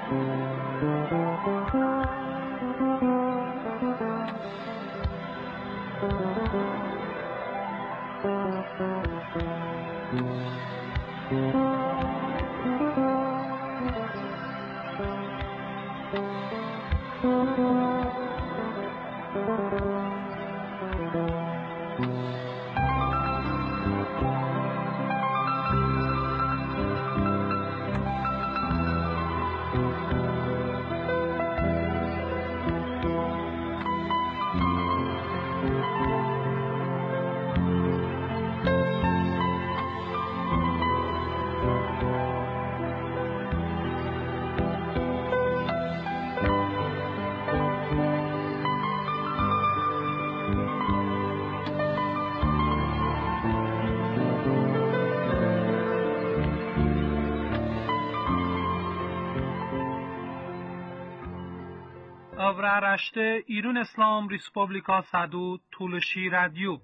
Avraaraşte İran İslam Respublika Sadu Tuluşi Radyo.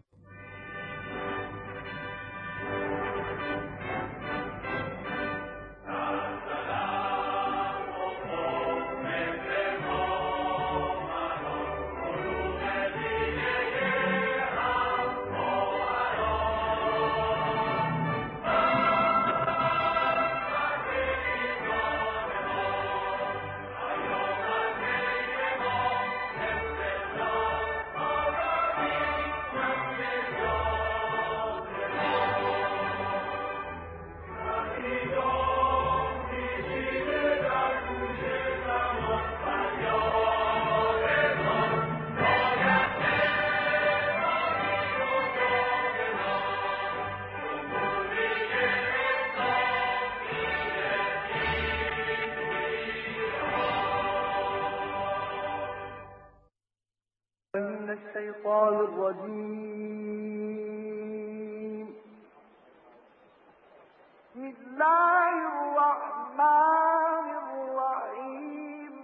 الشيطان الرجيم بسم الله الرحمن الرحيم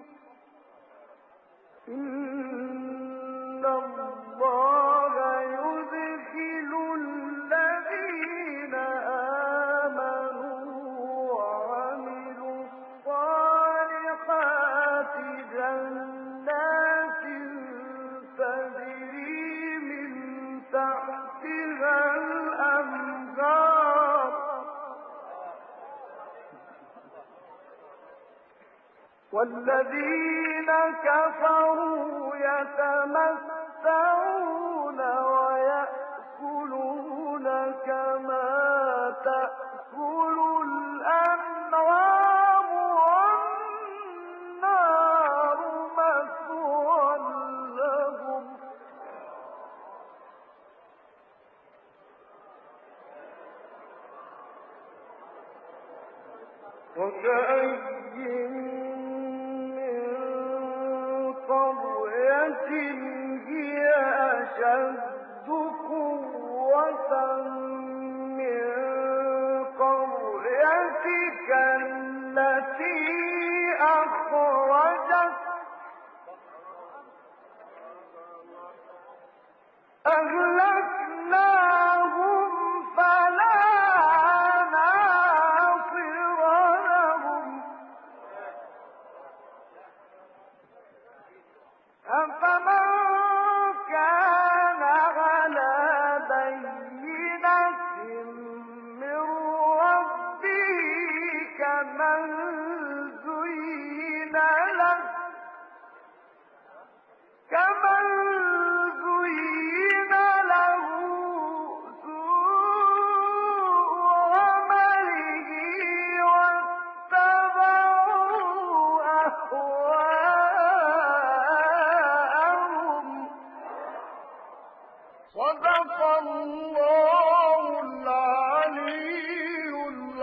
إن الله يدخل الذين آمنوا وعملوا الصالحات جنات تجري من تحتها الأنهار والذين كفروا يتمتعون ويأكلون كما تأكل الأنعام والنار مثوى لهم وكأي قرية هي أشد قوة من قريتك التي أخرجت أهلكناهم فلا ناصر لهم أفمن كان على بينة من ربه كمن زين له سوء عمله واتبعوا أهواءهم صدق الله العلي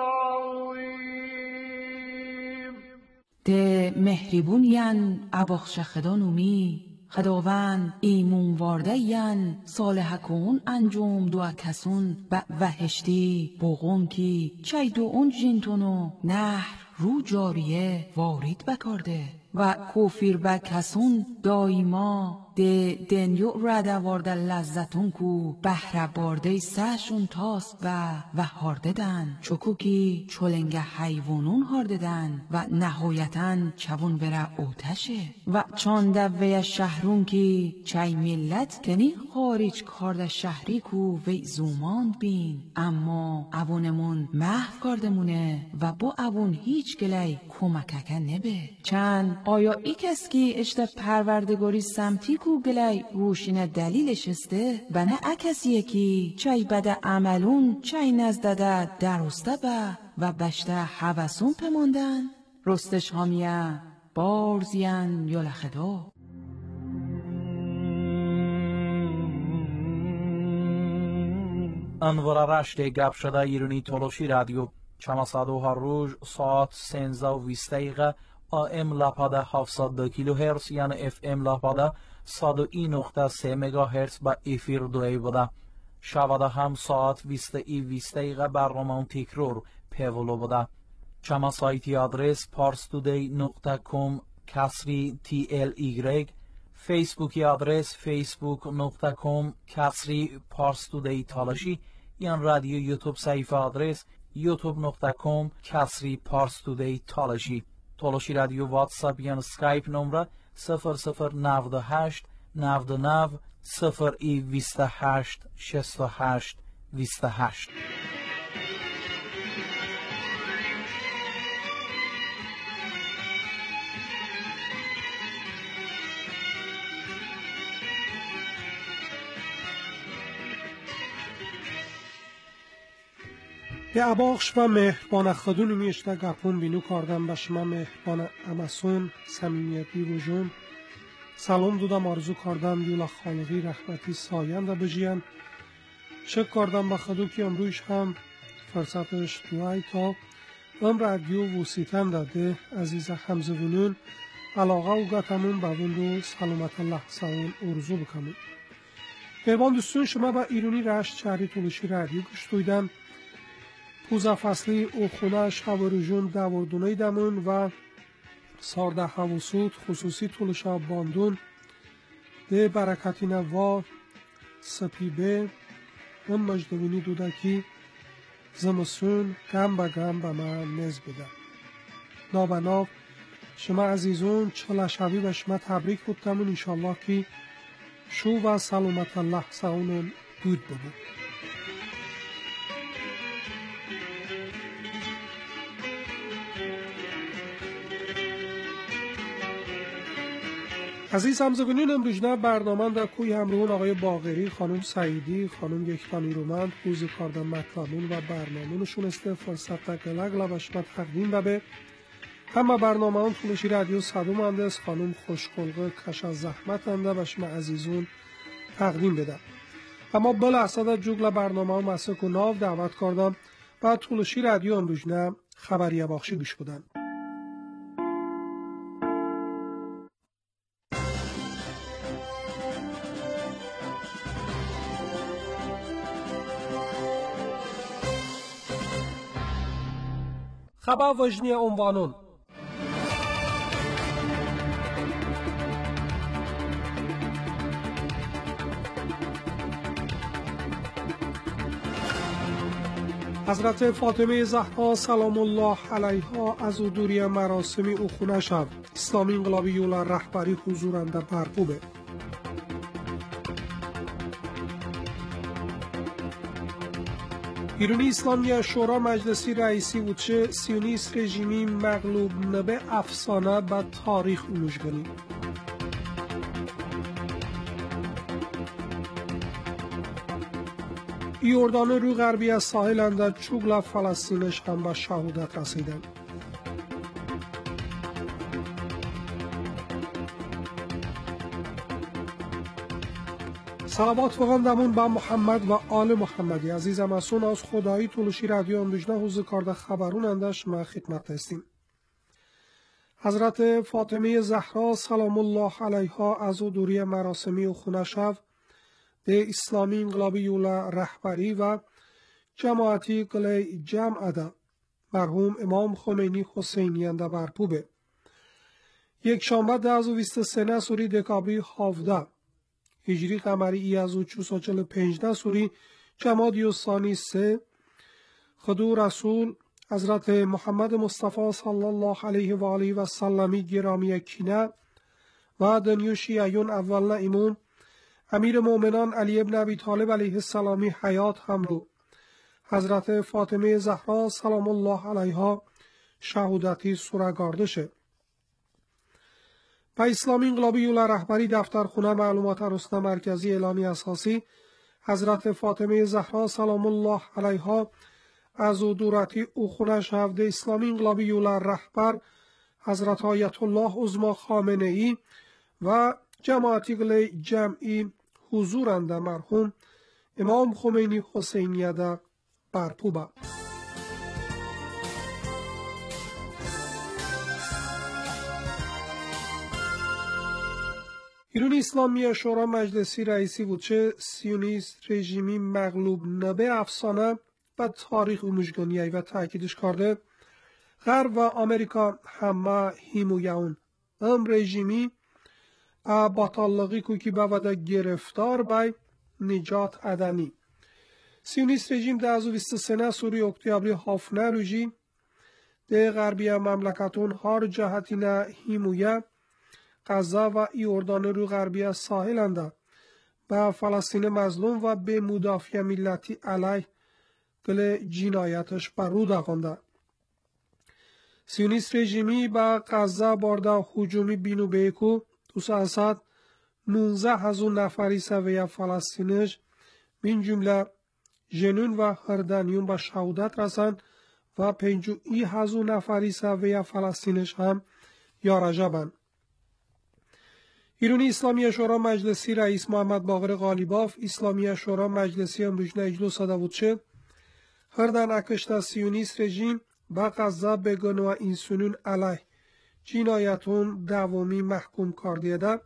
العظيم. ده مهربونین اباخشخدانومی خداوند ایمون واردهین صالح کون انجام دو کسون وحشتی بوغون کی چای دو اون جنتونو نهر رو جاریه وارید بکارده و کوفیر با کسون دایما ده دنیو ردوارده لذتون کو بهره بارده سهشون تاست و هارددن چکوکی چولنگه حیوانون هارددن و نهایتاً چون بره اوتشه و چانده وی شهرون کی چای ملت کنی خارج کارده شهری کو وی زوماند بین اما اوونمون محو کاردمونه و با اوون هیچ گلی کمکک نبه چند آیا ای کس کی اشته پروردگاری سمتی کو گلی روشین دلیلش استه بنه اکسیه کی چای بده عملون چای نزدده درسته به و بشته حوثون پماندن رستش هامیه بارزین یا لخدا انوار رشت گپ شده ایرانی تولوشی رادیو چماسادو هر روز ساعت 13:20 AM لاپاده 702 کیلوهرتز یعنی FM لاپاده 101.3 مگاهرتز با افیر دوی بوده شواده هم ساعت 20:20 برنامه تکرار پیولو بوده چما سایتی آدرس parstoday.com کسری TLY فیسبوکی آدرس facebook.com کسری parstoday تالاشی یعنی رادیو یوتیوب صفحه آدرس youtube.com کسری parstoday تالاشی تالاشی رادیو واتساپ یعنی سکایپ نمره 0098 99 028 68 28 به اباخش و مهربان خدون میشته گپون بینو کردم به شما مهربان امسون صمیمیتی وجون سلام دودم آرزو کردم دیولا خالقی رحمتی ساینده بجیان شک کردم به خدو که امرویش هم فرصتش دوای تا رادیو وسیتن داده عزیز همزبونون علاقه و گتمون به وندو سلامت الله سوان ارزو بکنم مهربان دوستون شما با ایرانی رشت شهری تولوشی رادیو گوش دویدن پوزا فصلی او خونه شاورجون داوردونای دمون و سارده حواسود خصوصی تولشا باندون ده برکتی نوا سپیبه و مجدوینی دودکی زمسون گم به من نز بده نابناو شما عزیزون چلشوی به شما تبریک بودتمون انشالله که شو و سلامت الله سعونون دود ببود عزیز همزبانین امروزنه برنامه در کوی همراهون آقای باقری، خانم سعیدی، خانم یکتانی رومند، خوزی کاردن مطلبون و برنامه‌نشون است فرصت گلگل و شما تقدیم به همه برنامه هم تولشی رادیو صدو مهندس خانم خوشخلقه کش از زحمت انده و شما عزیزون تقدیم بده اما بلا اصلا جوگل برنامه هم مسک و ناو دعوت کردم و تولشی رادیو امروزنه خبریه باخشی گوش بدن خبر وجنی عنوانون حضرت فاطمه زهرا سلام الله علیها از دوری مراسم او خونه شد اسلامی انقلابی یولا رهبری حضورنده برپوبه ایرانی اسلامی شورا مجلسی رئیسی وچه سیونیست رژیمی مغلوب نبه افسانه به تاریخ اولوشگنی یوردان رو غربی از ساحل اندر چوگل فلسطینش هم به شهادت رسیدن صلوات بخواندمون با محمد و آل محمدی عزیزم اسون از خدایی تولشی رادیو امروزنه حوزه کارده خبرون اندش ما خدمت هستیم حضرت فاطمه زهرا سلام الله علیها از دوری مراسمی و خونه شو ده اسلامی انقلابی یولا رهبری و جماعتی قلی جمع ده مرحوم امام خمینی حسینی انده برپوبه یک شنبه 1023 سوری دکابری 17 هجری قمری ای از 445 سوری جمادی و ثانی 3 خدو رسول حضرت محمد مصطفی صلی الله علیه و آله و سلمی گرامی کینه و دنیو شیعیون اول امام امیر مومنان علی ابن ابی طالب علیه السلامی حیات هم رو حضرت فاطمه زهرا سلام الله علیها شهودتی سورگاردشه. و اسلامی انقلابی یولا رهبری دفترخونه معلومات رسانه مرکزی اعلامی اساسی حضرت فاطمه زهرا سلام الله علیها از دورتی او خونه شهود اسلامی انقلابی یولا رهبر حضرت آیت الله عظما خامنه ای و جماعتی جمعی حضورند مرحوم امام خمینی حسینیه ده برپوبه. ایران اسلامی شورا مجلسی رئیسی بود چه سیونیست رژیمی مغلوب نبه افسانه و تاریخ اوموشگانیه و تاکیدش کرده غرب و آمریکا همه هیمویون رژیمی باطالقی کوکی بوده گرفتار بای نجات ادنی سیونیست رژیم ده 23 سوری اکتبری هافنه روژی ده غربی مملکتون هار جهتینه هیمویه غزه و ایوردان رو غربی ساحل انده و فلسطین مظلوم و به مدافع ملتی علیه گل جنایتش بر رو داغانده. سیونیست رژیمی با غزه بارده هجومی بینو بیکو 219,000 نفری سویه فلسطینش من جمله جنون و هردانیون به شهادت رسند و 50,000 نفری سویه فلسطینش هم یارجبند. ایرانی اسلامی شورا مجلسی رئیس محمد باقر غالیباف اسلامی شورا مجلسی امروز اجلاس داده بود چه هردن اکشت سیونیست رژیم با غزه بگن و انسانون علیه جنایتون دومی محکوم کرده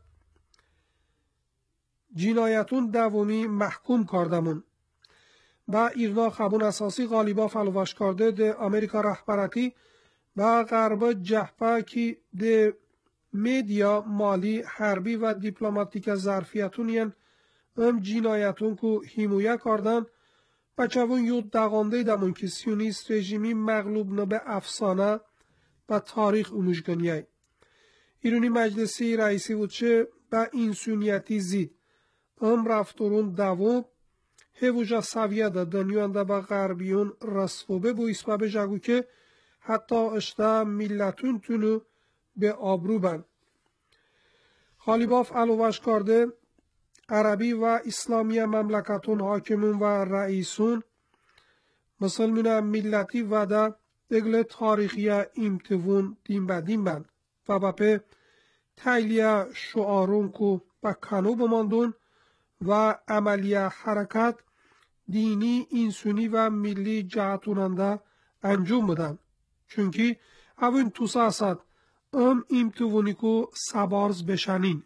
جنایتون دومی محکوم کردمون با ایرنا خبون اساسی غالیباف علوش کرده ده امریکا رهبرتی و غرب جهبه کی ده میدیا مالی حربی و دیپلماتیک ظرفیتون ین جنایتون کو حمایه کردن و چون یود دقانده دمون که سیونیست رژیمی مغلوب نبه افسانه و تاریخ اوموشگانیه. ایرانی مجلسی رئیسی بود چه با انسانیتی زید رفتورون دوم هفوجا سویه ده دنیوانده با غربیون رسوبه بو اسباب جگو که حتی اشتا ملتون تونو به آبرو بند. غالیباف علوش کرده عربی و اسلامی مملکتون حاکمون و رئیسون مسلمون ملتی و ده دگل تاریخی امتوون دین به دین بند و با تایلیه شعارون کو با کنو بماندون و عملیه حرکت دینی انسانی و ملی جهتوننده انجام بدن چونکی اون توساسد امتوونی کو سبارز بشنین.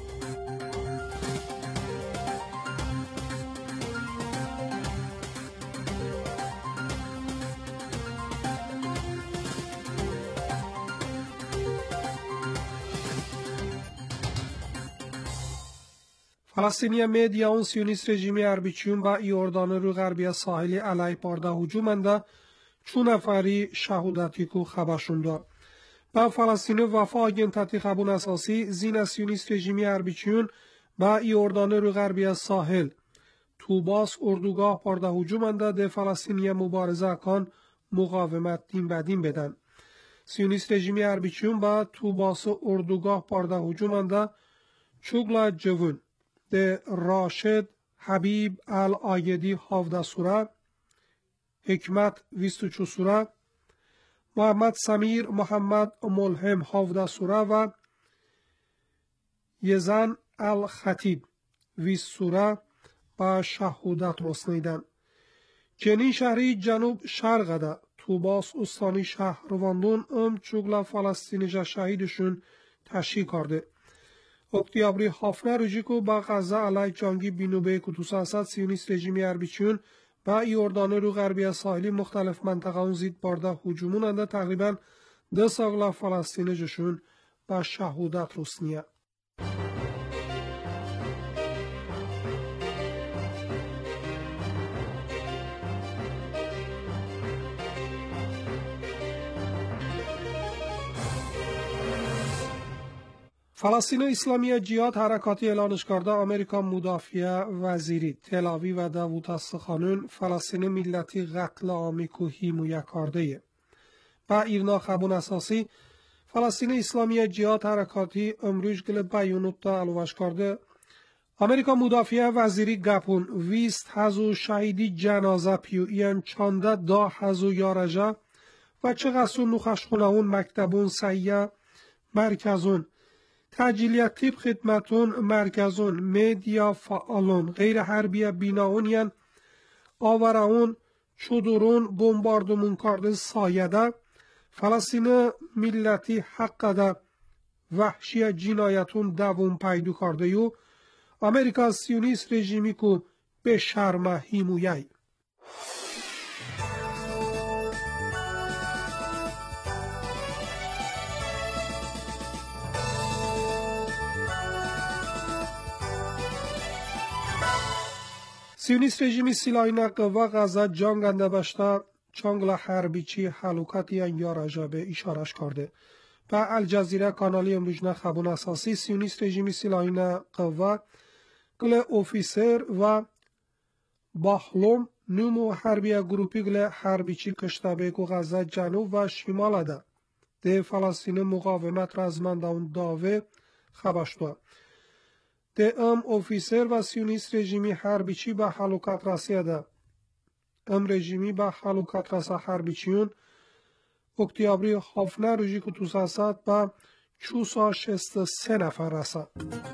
فلسطینی مدیا اون سیونیست رژیمی اربیچیون و ایوردان رو غربی ساحلی علیه بارده هجومنده چون نفری شهودتی کو خبرشونده. با فلسطین وفا آگنتتی خبون اساسی زین سیونیست رژیمی اربیچیون و ایوردان رو غربی ساحل توباس اردوگاه بارده هجومنده ده فلسطینی مبارزه کن مقاومت دین بدین بدن. سیونیست رژیمی اربیچیون با توباس اردوگاه بارده هجومنده چوگلا جوون ده راشد حبیب الآیدی 17 سوره حکمت 24 سوره محمد سمیر محمد ملهم 17 سوره و یزن الخطیب 20 سوره با شهودت رسنیدن. جنین شهری جنوب شرق ده توباس استانی شهرواندون چوگلا فلسطینی شهیدشون تشییع کرده. اکتبری هافنه روژیکو با غزه علیه جنگی بینوبه کتوساسد سیونیست رژیمی اربیچیون با ایوردان رو غربی ساحلی مختلف منطقه اون زید بارده هجومون انده تقریبا 10 ساغلا فلسطینی جشون به شهادت رسنیه. فلسطین اسلامی جهاد حرکاتی اعلانش کرده امریکا مدافع وزیری تل آویو و داوود استخانون فلسطین ملتی قتل عامی کو حمایت کرده. با ایرنا خبون اساسی فلسطین اسلامی جهاد حرکاتی امروز گل بیانات تا علوش کرده امریکا مدافع وزیری گپون 20,000 شهیدی جنازه پیویان چانده 10,000 یارجه و چقدر نخشخونهون مکتبون سیه مرکزون تجلیت تیب خدمتون مرکزون میدیا فعالون غیر حربی بیناونین آوراون چودرون بمباردمون کرده سایده فلسطین ملتی حق ده وحشی جنایتون دوم پیدو کرده یو امریکا سیونیست رژیمی کو به شرمه حمایت. سیونیست رژیمی سیلاینا قوا غزه جنگنده باشته چانگل حربیچی حلوکتی یارجه به اشارش کرده. به الجزیره کانالی امروز خبون اساسی سیونیست رژیمی سیلاینا قوا گل اوفیسر و باخلوم نمو حربی گروپی گل حربیچی کشتبه کو غزه جنوب و شمال ده. ده فلسطین مقاومت رزمنده اون داوه خبشتوه. ده اوفیسر و سیونیست رژیمی حربیچی به حلوکت رسیده. رژیمی به حلوکت رسا حربیچیون اکتیابری خافنه روژی که توساسد به 463 نفر رسد.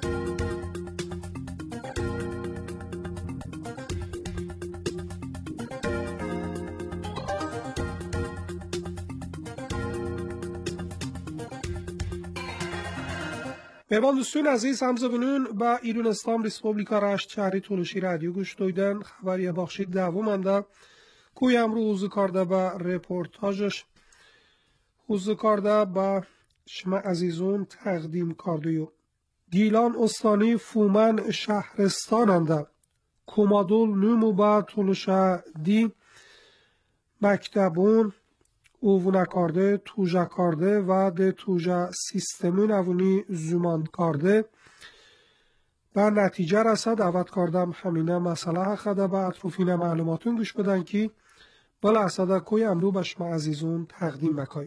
مهمان دوستان عزیز همزبانون با ایران اسلام ریسپوبلیکا رشت شهری تولوشی رادیو گوش دویدن خبری بخشی دومنده کوی امرو حوزه کرده با رپورتاجش حوزه کرده با شما عزیزون تقدیم کرده. گیلان استانی فومن شهرستاننده کومادول نومو با تولوشا دی مکتبون اوونا کرده توجه کرده و ده توجه سیستمون اوونی زمان کرده و نتیجه رسد دعوت کردم همینه مسئله حقیده با اطروفین معلوماتون گوش بدن که بلا اصده کوی امرو به شما عزیزون تقدیم بکای.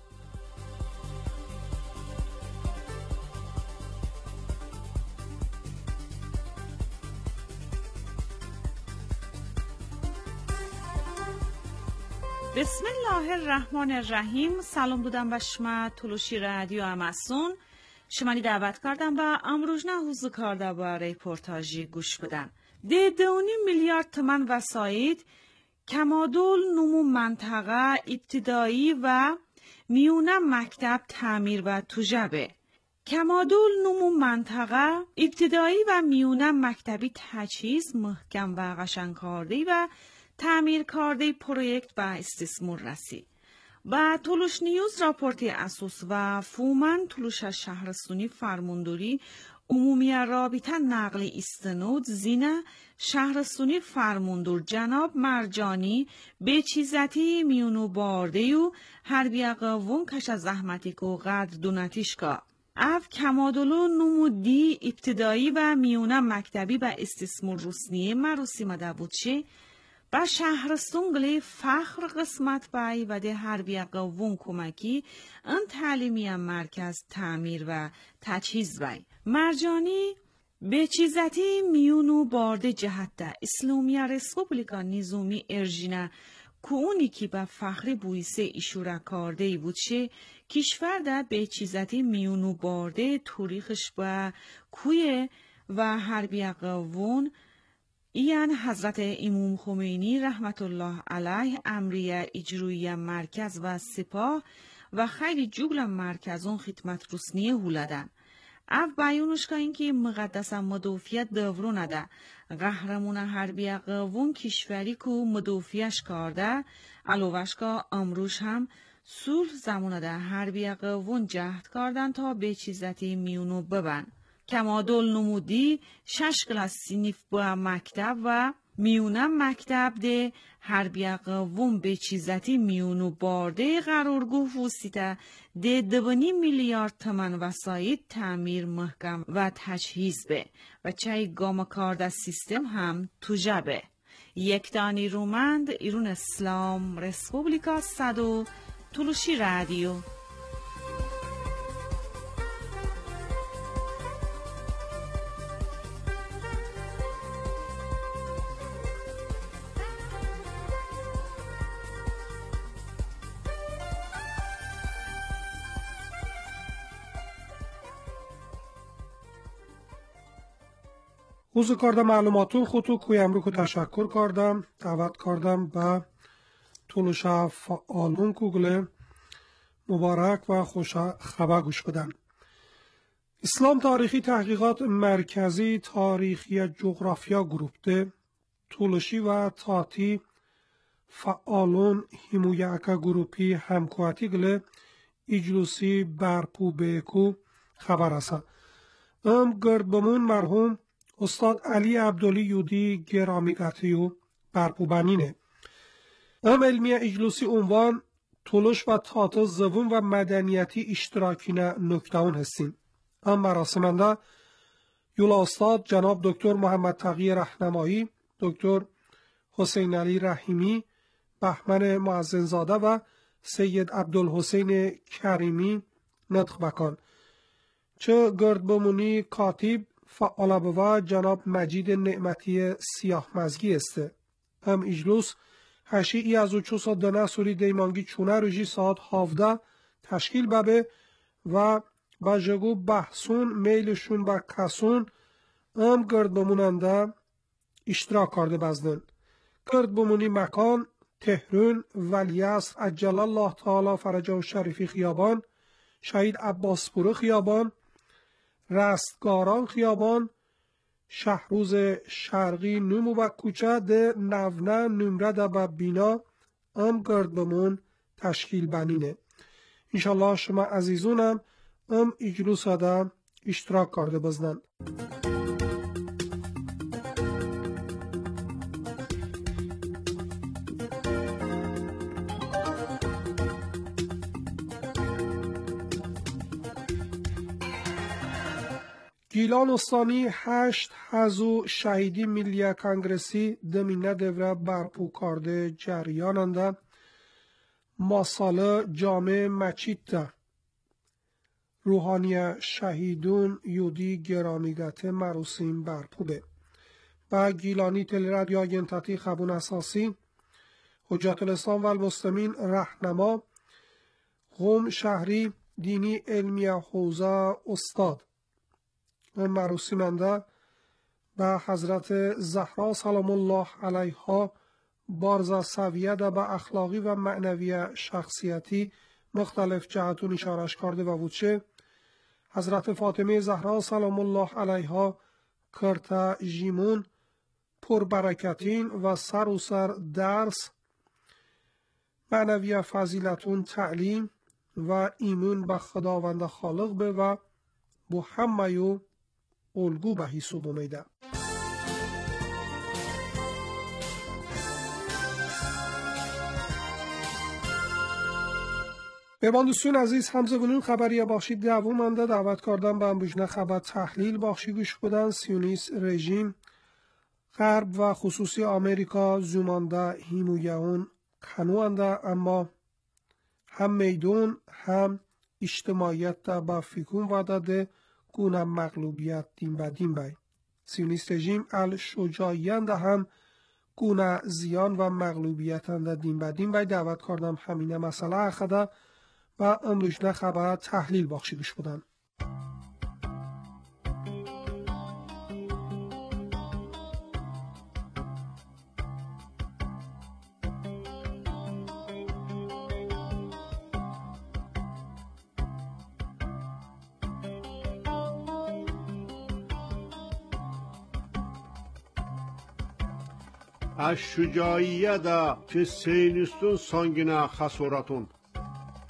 بسم الله الرحمن الرحیم. سلام بودم به شما تولوشی رادیو اماسون. شما دعوت کردم با امروز نه حوزه کرده با ریپورتاجی گوش بدن. 2.5 میلیارد تومان وسایت کمادول نمو منطقه ابتدایی و میونه مکتب تعمیر و توجبه. کمادول نمو منطقه ابتدایی و میونه مکتبی تجهیز محکم و قشنگ‌کاری و تعمیر کرده پروژه به استثمار رسید. با تولوش نیوز راپورتی اساس و فومن تولوش شهرستانی فرمانداری عمومی رابطه نقل استنود زینه شهرستانی فرماندار جناب مرجانی به چیزتی میونو بارده و هر بیاقوون کش از زحمتی که قدر دونتیش که اف کمادولو نمودی ابتدایی و میونه مکتبی به استثمار رسنیه مروسی مده بود چه با شهرستون گلی فخر قسمت بای و ده هر بیاقوون کمکی ان تعلیمی مرکز تعمیر و تجهیز بای. مرجانی به چیزتی میونو بارده جهت ده اسلامی رسپوبلیکا نظامی ارژینه که اونی که به فخر بویسه ایشوره کرده بود چه کشور ده به چیزتی میونو بارده تاریخش به کوی و هر بیاقوون این حضرت امام خمینی رحمت الله علیه امریه اجرویه مرکز و سپاه و خیلی جگل مرکزون خدمت رسنیه هولدن. اف بیانش که اینکه مقدس مدافعیت دورونه ده قهرمان حربی قوون کشوری که مدافعیش کرده علاوهش که امروز هم صلح زمانه ده هربی قوون جهد کردن تا به چیزتی میونو ببن. کمادل نمودی 6 کلاس سینیف با مکتب و میونم مکتب ده هربی قوون به چیزتی میونو بارده قرارگو فوسیده ده 2.5 میلیارد تومان وسایل تعمیر محکم و تجهیز به و چای گام کارد سیستم هم توجه به. یک دانی رومند ایرون اسلام رسپوبلیکا صدو تلوشی رادیو. اوزو کردم معلوماتون خودتو کویم رو که تشکر کردم دعوت کردم به طولوشا فعالون کوگله مبارک و خوش خبر گوش بدن. اسلام تاریخی تحقیقات مرکزی تاریخی جغرافیا گروپته طولوشی و تاتی فعالون همویه اکا گروپی همکواتی گله اجلوسی برپو بیکو خبر است. گرد بمون مرحوم استاد علی عبدالی یودی گرامیگتیو برپوبنینه. علمیه اجلوسی عنوان طولش و تاتا زبون و مدنیتی اشتراکینه نکتاون هستیم. مراسمنده یولا استاد جناب دکتر محمد تقی رهنمایی، دکتر حسین علی رحیمی، بهمن معزنزاده و سید عبدالحسین کریمی نطق بکن. چه گرد بمونی کاتب فعال و جناب مجید نعمتی سیاه مزگی است. هم اجلوس هشی از 402 سوری دیمانگی چونه روژی ساعت 17 تشکیل ببه و بجگو بحثون میلشون با کسون هم گرد بموننده اشتراک کرده بزدن. گرد بمونی مکان تهران ولیعصر عجل الله تعالی فرجه و شریفی خیابان، شهید عباسپور خیابان، رستگاران خیابان، شهروز شرقی نومو و کوچه ده نونه نمره ده با بینا ام گرد بمون تشکیل بنینه. انشالله شما عزیزونم ام اجلوس ده اشتراک کرده بزنن. گیلان استانی 8 حزو شهیدی ملی کانگرسی دمینه دوره برپو کرده جریاننده ماساله جامع مچیت روحانی شهیدون یودی گرامیگت مراسم برپوبه و گیلانی تل رادیو آگنتاتی خبون اساسی حجت الاسلام و المسلمین رهنما قوم شهری دینی علمی حوزه استاد مراسمنده به حضرت زهرا سلام الله علیها بارز سویه ده به اخلاقی و معنوی شخصیتی مختلف جهتون اشارش کرده و بودشه حضرت فاطمه زهرا سلام الله علیها کرتا جیمون پربرکتین و سر و سر درس معنوی فضیلتون تعلیم و ایمون به خداوند خالق به و بو همه الگو به حساب اومده. به دوستان عزیز همزگونون خبری بخشی دوم منده دعوت کردم به انبوجنه خبر تحلیل بخشی گوش بودن. سیونیست رژیم غرب و خصوصی آمریکا زومانده هیمویون کنوانده اما هم میدون هم اجتماعیت دا با فکون واداده گونه مغلوبیت دین با دین بای. سیونیست رژیم الشجاعیان دا هم گونه زیان و مغلوبیت دا دین با دین بای دعوت کردم همینه مسئله اخده و امروزنه خبر تحلیل بخشی گوش بودن. از شجاعیت که سینستون سانگینه خسورتون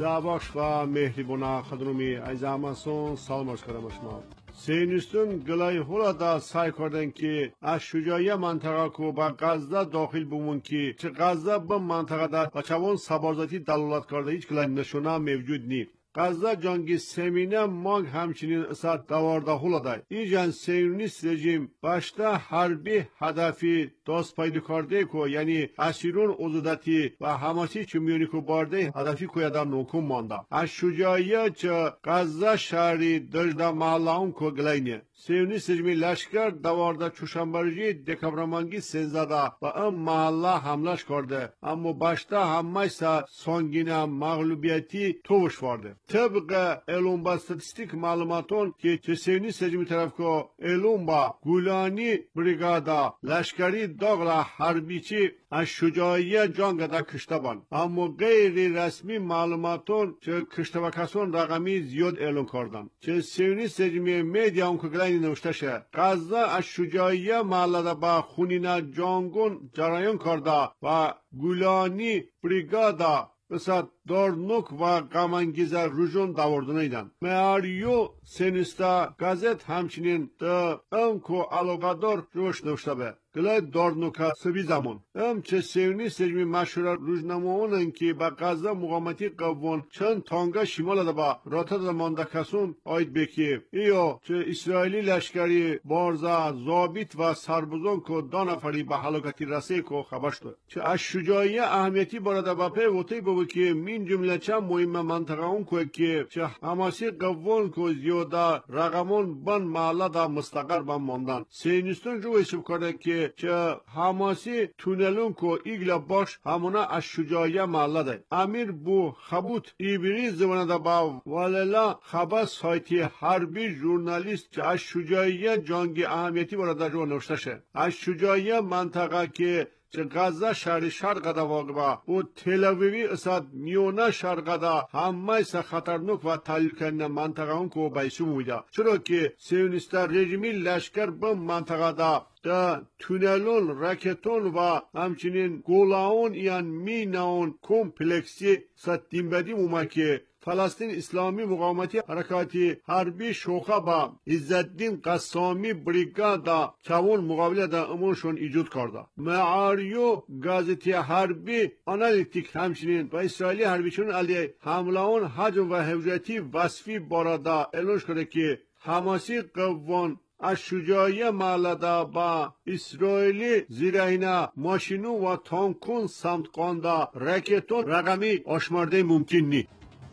دعواش و مهربونه خدرومی از اماسون سلام عرض کردم شما. سینیستون گلای هولا دا سعی کردن که از شجاعی منطقه کو با غزه داخل بمون که چه غزه به منطقه دا و چوان سبارزاتی دلالت کرده هیچ گلای نشونه موجود نیست. غزه جنگی سمینه مانگ همچنین اصد دوارده هولا دای. ایجان سیونیست رژیم باشتا حربی هدفی دست پیدا کرده کو یعنی اسیرون عضودتی و حماسی چمیونی کو بارده هدفی کو یادم نوکم مانده. از شجاعی چه غزه شهری دجده محلاون کو گلینه. سیونیست رژیمی لشکر دوارده چوشنبرجی دکبرمانگی سنزده و ام محله حملش کرده اما باشتا همه سانگینه مغلوبیتی توش وارده. طبق اعلام با استاتستیک معلوماتون که چه سیونیست رژیمی طرف که اعلام با گولانی بریگادا لشکری داغلا حربیچی از شجاعی جنگ دا کشته بان اما غیر رسمی معلوماتون چه کشته و کسان رقمی زیاد اعلام کردن. چه سیونیست رژیمی میدیا اون که گلینی نوشته شه غزه از شجاعی محله با خونینا جنگون جریان کرده و گولانی بریگادا بسات دارنوک و غمانگیز رژون داوردن ایدن. معیاریو سینیستا گازت همچنین دا امکو علاقادار روش نوشته به گلای دارنوکا سبی زمان چه سیونیست رژیمی مشهور روزنامه‌اونن که با غزه مقاومتی قوان چند تانگا شمال دا با راتا دا مانده کسون آید بکی ایو چه اسرائیلی لشکری بارزا ضابط و سربازان کو دو نفری به هلاکتی رسه کو خبر شد. چه از شجاعی اهمیتی بارد با پی وتی بو که من جمله چند مهم منطقه اون کو که چه حماسی قوان کو زیاده رقمون بن محله دا مستقر بن ماندن. سیونیستان جو حساب کرده که چه حماسی تونلون کو ایگلا باش همونا از شجاعی محله ده. امیر بو خبوت ایبری زبانه دا با والله خبر سایتی حربی ژورنالیست چه از شجاعی جنگی اهمیتی بارد جو نوشته شه. از شجاعی منطقه که چه غزه شهر شرق دا واقع با و تل‌آویوی اساد میونه شرق دا همه سه خطرناک و تحلیل کننده منطقه اون کو بایسو مویده چرا که سیونیست رژیمی لشکر به منطقه دا تونلون راکتون و همچنین گولاون یان میناون کمپلکسی ستیم بدیم اومد که فلسطین اسلامی مقاومتی حرکاتی حربی شوخه با عزالدین قسامی بریگادا چاون مقابله دا امونشون ایجاد کرده. معیاریو گازتی حربی آنالیتیک همچنین و اسرائیلی حربیچون علیه حملهون حجم و حوزتی وصفی بارادا اعلان کرده که حماسی قوان از شجاعی محله با اسرائیلی زیرهینه ماشینو و تانکون سمت قانده راکتون رقمی آشمارده ممکن نی.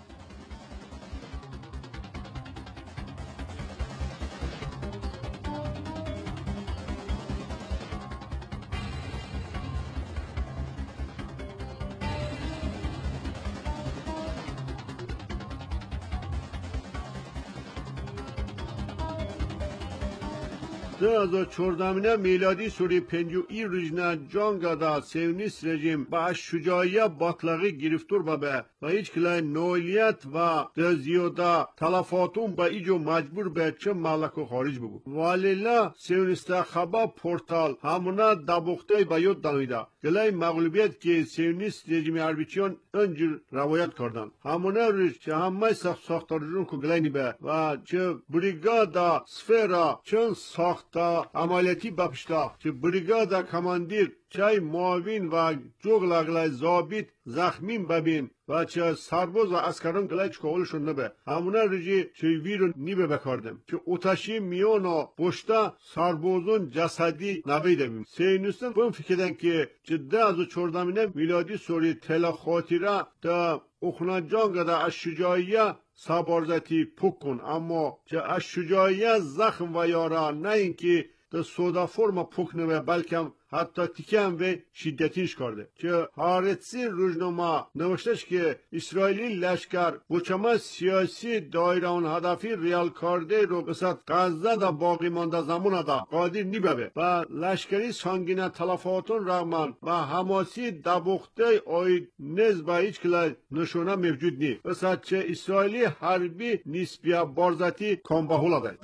از چهاردهمین میلادی سوری 51 رژنه جنگ دا سیونیست رژیم با شجاعی باطلاقی گرفتار به و هیچ کلای نوعیت و زیاده تلفاتون با ایجو مجبور به چه ملک و خارج بگو. والیلا سیونیست خبا پورتال همونا دبوخته با یاد دانیده کلای مغلوبیت که سیونیست رژیم حربیچیان انجور روایت کردن. همونا روش چه همه ساختارجون که گلای به و چه بریگادا سفیرا چند ساخت عملیاتی بپشتا که بریگادا کماندیر چای معاون و جوگل گلای ضابط زخمین ببین و چه سرباز و اسکران گلای چکاولشون نبه همونا رجی چه ویرو نیبه بکردم چه اوتشی میان و پشتا سربازون جسدی نبیده بیم. سیونیستان بهم فکردن که چه 2014 میلادی سوری تلا خاطره دا اخنا جنگ دا از شجاعیه سبارزتی پک کن اما چه از شجاعیه زخم و یارا نه اینکه دا سودا فرما پک نوه بلکه حتی تیکه هم به شدتیش کرده چه هارتسی روزنامه نوشتش که اسرائیلی لشکر بچما سیاسی دایره اون هدفی ریال کرده رو بسات غزه دا باقی مانده زمان دا قادر نیبه و لشکری سانگینه تلفاتون رغمان و حماسی دبوخته آید نزبه هیچ کلای نشونه موجود نی بسات چه اسرائیلی حربی نسبیه بارزتی کامبهولا ده.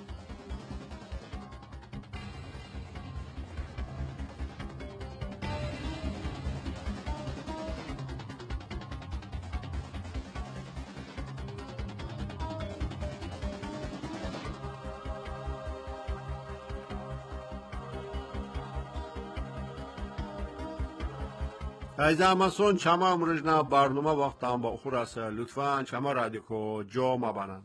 از اماسون چما امروزنا برنامه وقت هم با خورس لطفاً چما رادیو کو جا مبانن.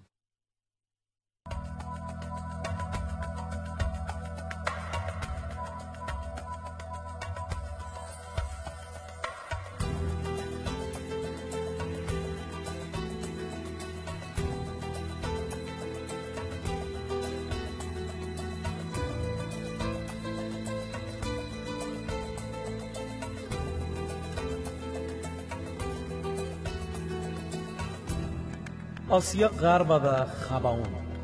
آسیا غرب و خباون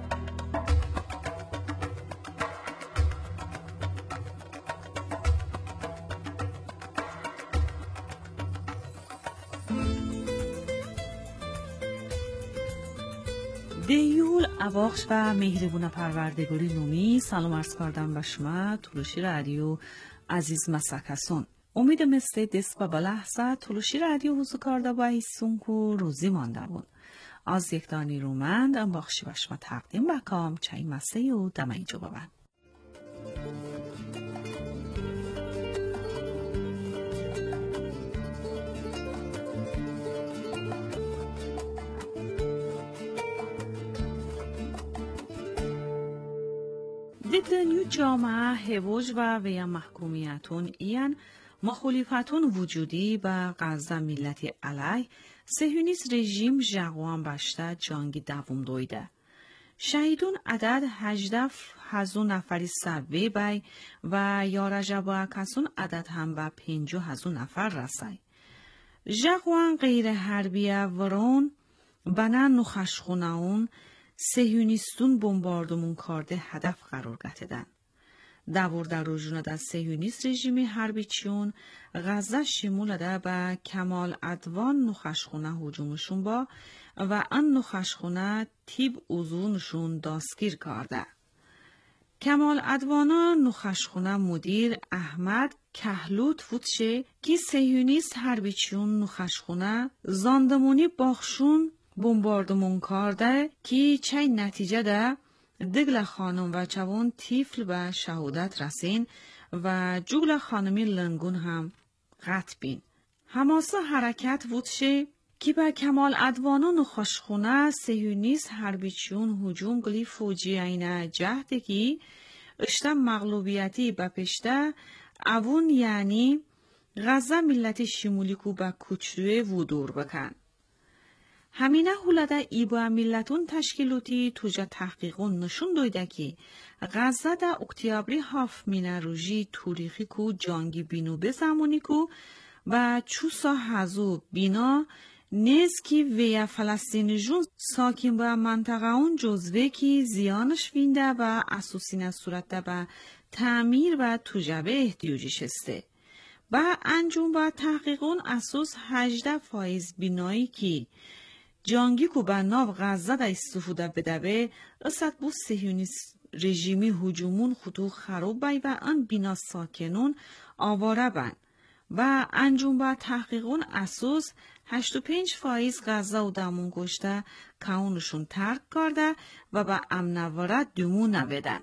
دیول اواخش و مهربون پروردگاری نومی سلام عرض کردم به شما تلوشی رادیو عزیز مسکسون. امید مثل دست و بلحظه تلوشی رادیو حضور کرده با ایسون که روزی مانده بود. از یک دانی رومند ام بخشی به شما تقدیم بکام چای مسته و دمه جو ببند. دنیو جامعه هوج و ویا محکومیتون این مخالفتون وجودی به غزه ملتی علی صهیونیست رژیم جغوان بشته جنگی دوم دویده. شهیدون عدد 18,000 نفری سوی بای و یا رجب کسون عدد هم به 50,000 نفر رسای. جغوان غیر حربیه ورون بنا نخشخوناون صهیونیستون بمباردمون کرده هدف قرار گرفتن. دور در روزونه در صهیونیست رژیمی حربی چون غزه شمول ده به کمال ادوان نخشخونه هجومشون با و ان نخشخونه تیب اوزونشون دستگیر کرده. کمال ادوانا نخشخونه مدیر احمد کهلوت فوتشه که صهیونیست حربی چون نخشخونه زاندمونی باخشون بمباردمون کرده که چه نتیجه ده دگل خانم و چوان تیفل به شهادت رسین و جگل خانمی لنگون هم قطع بین. هماسه حرکت وودشه که به کمال ادوانان و خوشخونه صهیونیست حربیچون هجوم گلی فوجی اینه جهده که اشته مغلوبیتی به پشته اوون یعنی غزه ملت شمولی کو به کچروی وودور بکن. همینه هولده ایبا ملتون تشکیلوتی توجه تحقیقون نشون دویده که غزه دا اکتیابری 7 روژی توریخی کو جانگی بینو به زمانی کو و چوسا هزو بینا نیز که ویا فلسطین جون ساکن با منطقه اون جزوه که زیانش وینده و اساسین صورت ده به تعمیر و توجه به احتیاجی شسته. و انجام با تحقیقون اساس 18% بینایی که جانگی کو به ناو غزه دا استفاده بدوه اصد بو صهیونیست رژیمی هجومون خطو خراب بای و ان بینا ساکنون آواره بن و انجام با تحقیقون اساس 85% غزه و دامون گشته کانونشون ترک کرده و به امنوارت دومو نویدن.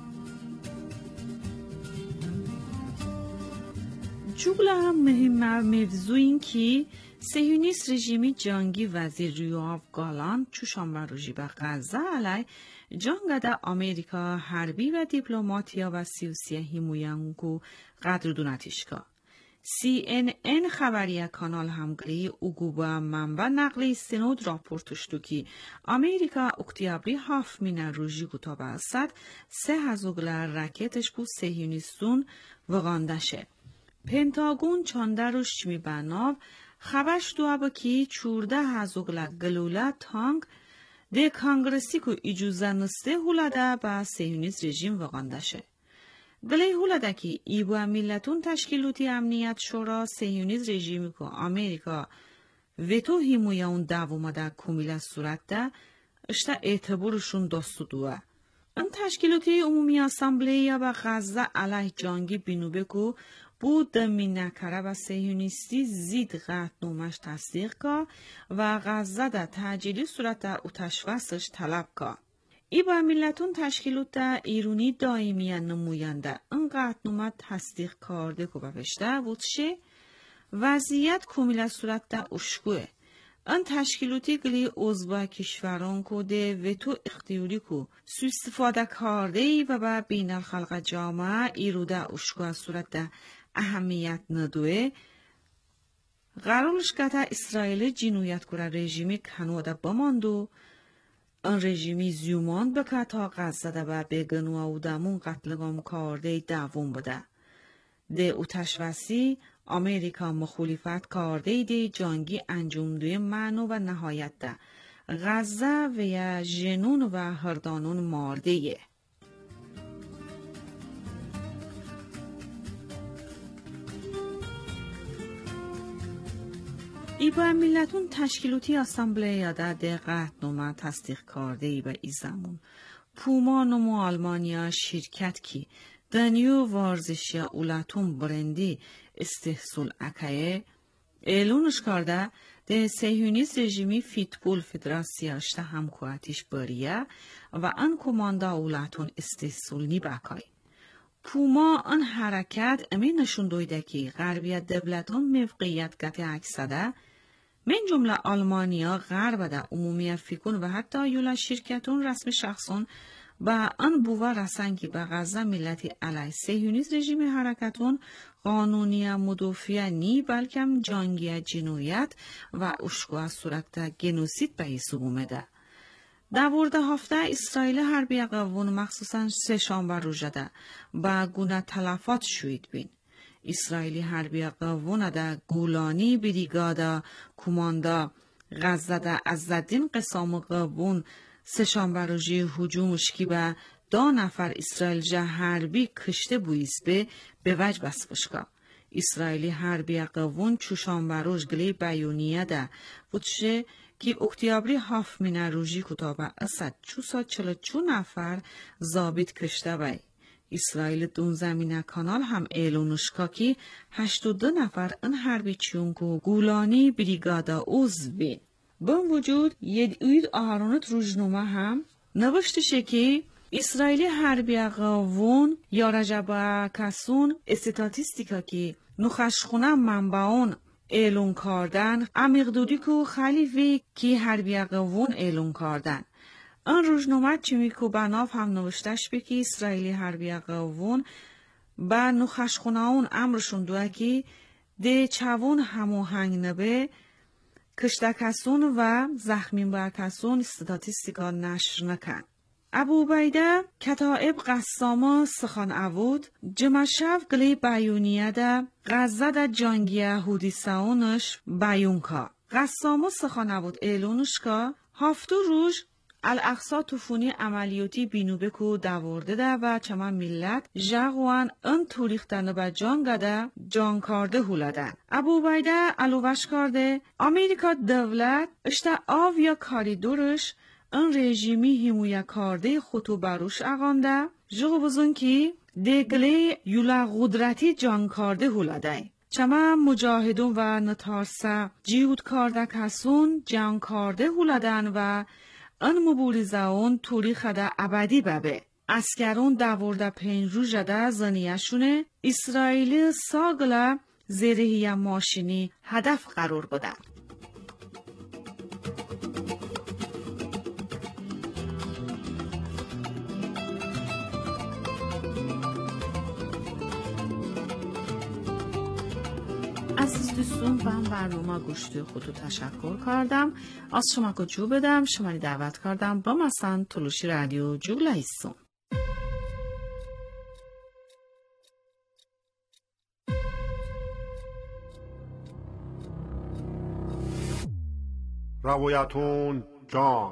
جوگل هم مهم موضوع این که صهیونیست رژیمی جنگی وزیر یوآف گالانت چوشنبه روزی به غزه علی جنگ ده آمریکا حربی و دیپلماتیا و سیاسی همویانگو قدر دونتیشکا. CNN خبریه کانال همگری اوگوبا منبع نقل استناد راپورتش دو که امریکا اکتیابری 7 روزی گوتا به اسد 3,000 رکتش بو صهیونیستون وگانده شه. پنتاگون چانده روش چمی بناو خبرش دو با که 14,000 گلوله تانک ده کانگرسی که اجازه نسته هولده به صهیونیست رژیم وگانده شه. گلی هولده که ایبا ملتون تشکیلوتی امنیت شورا صهیونیست رژیمی که آمریکا ویتو همویا اون دوما ده کمیله صورت ده اشتا اعتبارشون دستو دوه. این تشکیلاتی عمومی اسامبله به غزه علیه جنگی بینوبه که بود دمی نکره و صهیونیستی زید قطعنامش تصدیق که و غزه ده تحجیلی صورت ده اتشوستش طلب که. ای با ملتون تشکیلات ده ایرونی دائمی نموینده این قطعنامه تصدیق کرده که بپشته بود شه وضعیت کمیل صورت دا اشکوه. ان تشکیلاتی گلی عضو کشوران کو ده و تو اختیاری کو سو استفاده کرده ای و با بین الخلق جامعه ایروده اشکو صورت ده اهمیت ندوه قرارش کتا اسرائیل جنویت کرده رژیمی کنواده بماندو ان رژیمی زیوماند بکه تا غزه ده و بگنو او دمون قتلگام کرده دوم بده. ده او تشوسی امریکا مخالفت کرده دی جنگی انجام دوی معنو و نهایت ده غزه و یا جنون و هردانون مارده یه. ای با ملتون تشکیلاتی اسامبله یاده ده قطعنامه تصدیق کرده ای با ای زمان پومان و آلمانیا شرکت کی دنیو ورزشی اولاتون برندی استحصول اکایه اعلونش کرده ده صهیونیست رژیمی فوتبال فدراسیاشته همکواتیش بریه و ان کماندا اولاتون استحصول نی بکای. پوما ان حرکت امین نشون دویده که غربیت دولتان موقعیت گتی اکسده من جمله آلمانیا غرب ده عمومی فیکون و حتی یولا شرکتون رسم شخصون با ان بووا رسن که به غزه ملتی علی صهیونیست رژیم حرکتون قانونی مدافع نی بلکه جنگی جنایت و اشکو صورت گنوسید به حساب اومده. دوورده هفته اسرائیل حربی قوون مخصوصا سه‌شنبه روزه با گونه تلفات شوید بین. اسرائیلی حربی قوون ده گولانی بریگادا کماندا غزه ده عزالدین قسام قوون سه‌شنبه روزی هجومش کی به 2 نفر اسرائیل جه حربی کشته بویسته به وجه بس بشکا. اسرائیلی حربی قوون چوشنبه روز گلی بیانیه ده بودشه که اکتیابری 7 روزی کتابه اسد 442 نفر ضابط کشته بای. اسرائیل دون زمینه کانال هم اعلانش که 82 نفر ان حربی چونکو گولانی بریگادا اوز بین. با وجود یدید آهرانت روزنامه هم نوشته که اسرائیلی حربی قوون یا رجب کسون استاتیستیکا که نخشخونه منبعون اعلان کردن امیقدودی که خلیفی که حربی قوون اعلان کردن. آن روزنامه چمیکو بناف هم نوشتش به که اسرائیلی حربی قوون با نخشخونه اون امرشون دوه که ده چوون هماهنگ نبه کشته کسون و زخمی بر کسون استاتیستیکا نشر نکن. ابو عبیده کتائب قسامه سخن عود جمشف گلی بیانیه ده غزه ده جنگی هودیساونش بیون که قسامه سخن عود اعلانش که 7 روز الاقصا طوفانی عملیاتی بینوبه کو داورده ده و چما ملت جاغوان ان توریختن به جنگ ده جان کرده هولدن. ابو عبیده علوش کرده امریکا دولت اشته آو یا کاریدورش ان رژیمی همویا کرده خطو بروش اغانده جو بزن که دگلی یولا قدرتی جان کرده هولده. چما مجاهدون و نتارسه جیود کرده کسون جان کرده هولدن و ان مبارزه اون تاریخ ده ابدی ببه. اسکرون داورده 5 روز ده زنیشونه اسرائیلی ساگله زیرهی ماشینی هدف قرار بودن. عزیز دوستان من برنامه گوشتی خودو تشکر کردم از شما که جو بدم شما دعوت کردم با مثلا تلوشی رادیو جو لایستون روایتون جان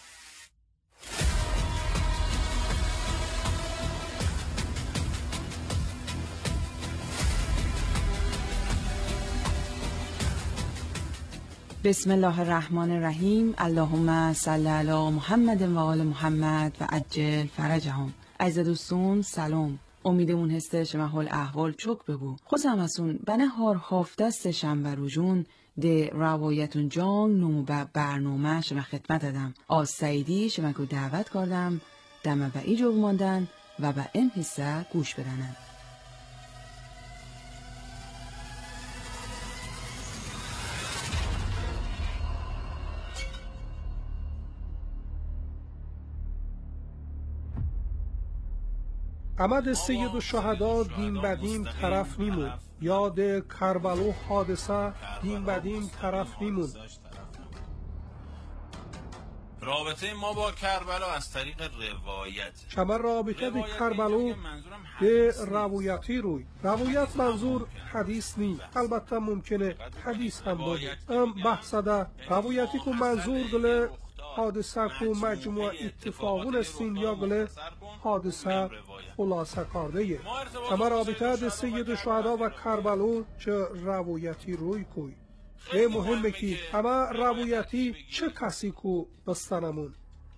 بسم الله الرحمن الرحیم. اللهم صل علی محمد و آل محمد و عجل فرجهم. عزیز دوستون سلام. امیدمون هسته شما حال احوال چوک بگو. خوزم ازون بنه هار هافته سه‌شنبه روزون ده روایتون جان نمو به برنامه شما خدمت دادم. آز سعیدی شما که دعوت کردم دمه و ایجا بماندن و به این حصه گوش بدنن. عمد سید الشهدا دین بدین طرف نیمون، یاد کربلا حادثه دین بدین طرف نیمون. رابطه ما با کربلا از طریق روایت. چما رابطه به کربلا به روایتی روی. روایت منظور حدیث نی، البته ممکنه حدیث هم باشه. بحث ده روایتی که منظور گله حادثه که مجموع اتفاقون استین یا گله حادثه خلاصه کرده. چما رابطه به سید الشهدا و کربلا چه روایتی روی کوی. به مهمه که اما روایتی چه کسی کو بستنمون،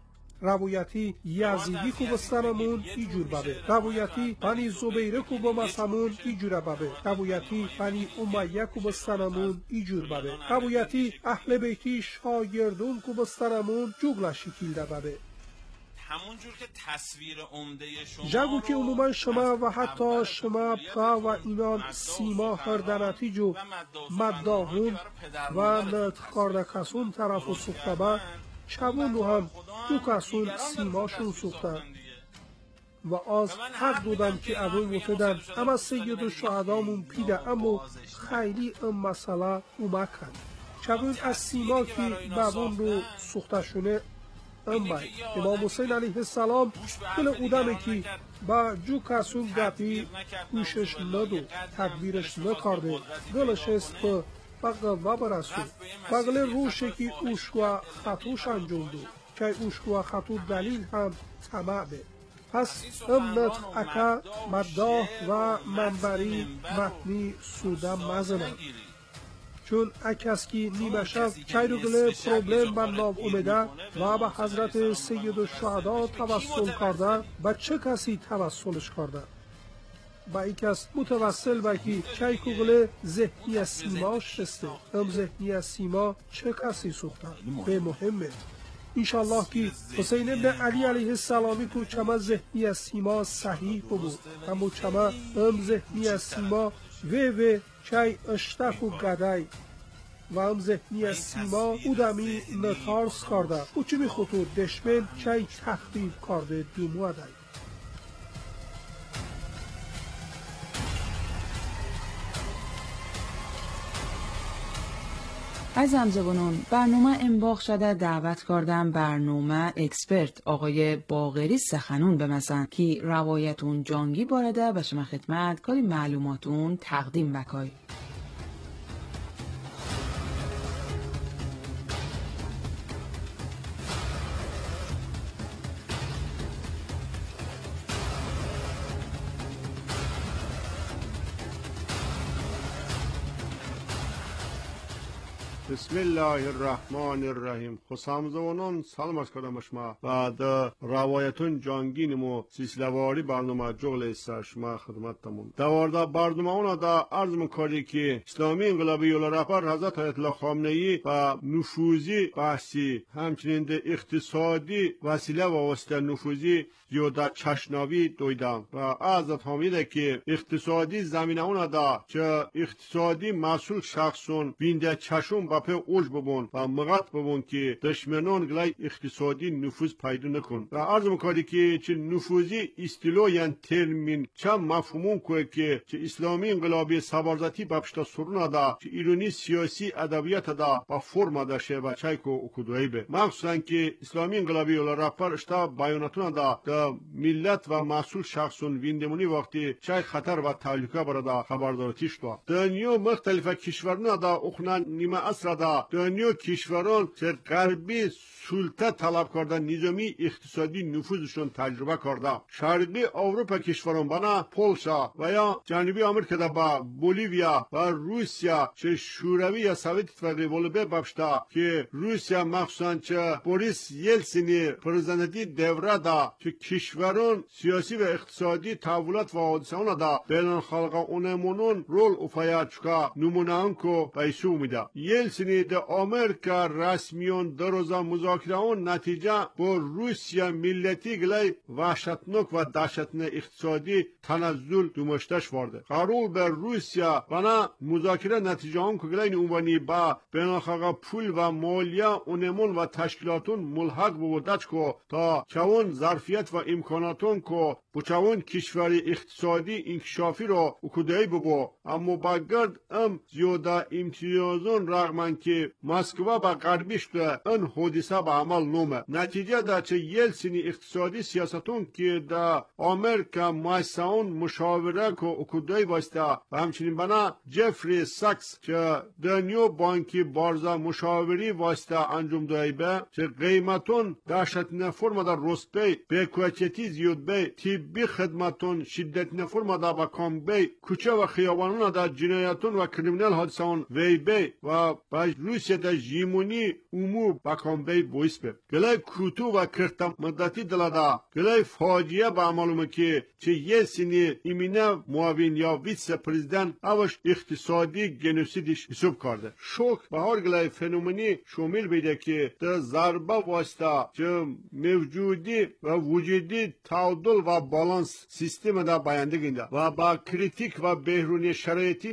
روایتی یزیدی کو بستنمون ایجور ببه، روایتی بنی زبیره کو بمسمون ایجور ببه، روایتی بنی امیه کو بستنمون ایجور ببه، روایتی اهل بیتی شاگردون کو بستنمون جوگلا شکیلده ببه. همونجور که تصویر عمده شما جگو که عموما شما و حتی شما پا و اینان سیما هردنتی جو مداهون و نتخارده کسون طرف و سخته با چبون رو هم دو کسون سیماشون سخته و از حق دودن که اول متدن اما سید الشهدامون پیده اما خیلی مسئله اومکن چبون از سیما که بابون رو سخته شونه امام حسین علیه السلام کل اودمه که با جو کسون گپی گوشش ندو تدبیرش نکارده دلش است که بقوه برسو بقل روشه که اوشکوه خطوش انجام دو که اوشکوه خطو دلیل هم طمع به. پس امنت اکا مداح و منبری متنی سوده مزنم چون اکسکی نیمه شب چایروگله پروبلم بر ناو اومده و به حضرت سید الشهدا توسل کرده با چه کسی توسلش کرده؟ با ای کس متوسل با که چایروگله ذهنی سیماش هسته هم ذهنی سیما چه کسی سوخته؟ به مهمه انشالله که حسین ابن علی علیه السلامی که چما ذهنی سیما صحیح بود اما چما هم ذهنی سیما و چای اشتک و گدای و هم ذهنی سیما اودمی نتارس کرده او چی میخوتو دشمن چای تخریب کرده دومو ادای. از همزبانان برنامه انباخ شده دعوت کردم برنامه اکسپرت آقای باقری سخنون بمسن که روایتون جانگی بارده و شما خدمت کاری معلوماتون تقدیم بکای. بسم الله الرحمن الرحیم. خوشامدونان سلام از کردم شما بعد روایتون جانگینمو سلسله‌واری برنامه جغل است شما خدمتتون دوارده برنامه اونا دا عرض می‌کنی که اسلامی انقلابی رهبر حضرت آیت الله خامنه‌ای و نفوذی بحثی همچنین اقتصادی وسیله و واسطه نفوذی زیاده چشناوی دویدم و حضرت حامیده که اقتصادی زمینه اونا دا چه اقتصادی مسئول شخصون بینده چشم با په اوج ببون و مغت ببون که دشمنان گلای اقتصادی نفوذ پیدا نکن و عرض میکنی که چه نفوذی استیلو یعنی ترمین چه مفهومون که چه اسلامی انقلابی سبارزتی بپشتا سرون دا چه ایرانی سیاسی ادبیات دا با فرم دا شه و چای کو اکودوی به مخصوصا که اسلامی انقلابی رهبر اشتا بیاناتون دا ملت و مسئول شخصون ویندمونی وقتی چای خطر و تهلکه بردا خبردارتیش دا دنیا مختلف کشورنا دا اخنان نیمه عصر دا دنیا کشوران که غربی سلطه طلب کردن نظامی اقتصادی نفوذشون تجربه کرده شرقی اروپا کشوران بنا پولشا و یا جنوبی آمریکا دا با بولیویا و روسیا چه شوروی یا سوویت اتحادیه ولبه بپشتا که روسیا مخصوصا چه بوریس یلسینی پرزیدنتی دوره دا چه کشوران سیاسی و اقتصادی تحولات و حادثه اونا دا بین خلق اونمونون رول افایا چکا نمونه انکو پیسو میده یلسین سنی ده آمریکا رسمیون در روزا مذاکره اون نتیجه با روسیه ملتی گلی وحشتناک و دهشتناک اقتصادی تنزل دومشتش وارده. قرار به روسیه بنا مذاکره نتیجه اون که گلی اونوانی با بینالخلق پول و مالیه اونمون و تشکیلاتون ملحق بودش که تا چون ظرفیت و امکاناتون که بچون کشوری اقتصادی انکشافی رو اکودهی ببو اما بگرد زیاده امتیازون رغم که مسکو با غربیش ده این حادثه به عمل نومه. نتیجه ده چه یلسینی اقتصادی سیاستون که ده آمریکا مایساون مشاوره که اکودهی باسته و همچنین بنا جفری ساکس که دنیو بانکی بارزا مشاوری واسطه انجام دهی به چه قیمتون دهشتناک فرم ده رست بی بکوچتی زیاد بی طبی خدمتون شدت نفرم ده با کام بی کوچه و خیابانون ده جنایتون و کریمینال حادثون وی بی و با روسیه ده جیمونی امور با کام بی بویس بی گلای کوتو و کرتا مدتی دلادا گلای فاجیه با معلومه که چه یه سینی ایمینه معاون یا ویس پرزیدنت اوش اقتصادی گنوسیدش حساب کرده. شوک به هر گلای فنومنی شامل بیده که ده ضربه واسطه چه موجودی و وجودی تعادل و بالانس سیستم ده باینده گینده و با کریتیک و بهرونی شرایطی